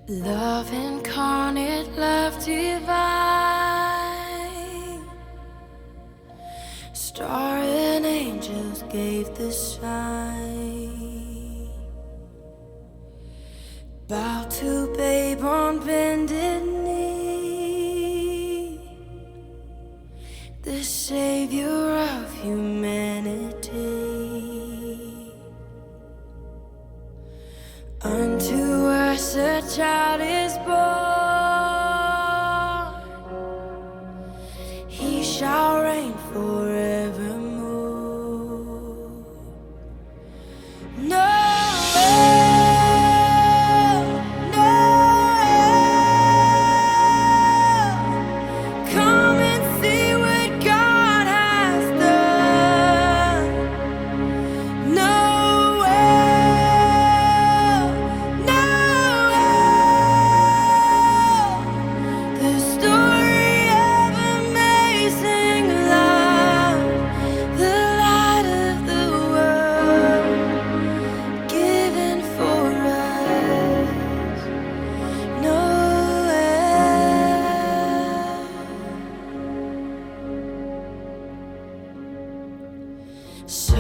Love incarnate, love divine. Star and angels gave the sign. Bow to babe on bended knee, the savior of humanity. Unto us a child is born, he shall reign forevermore. No, no, come and see what God has done. No, the story of amazing love, the light of the world, given for us. Noel.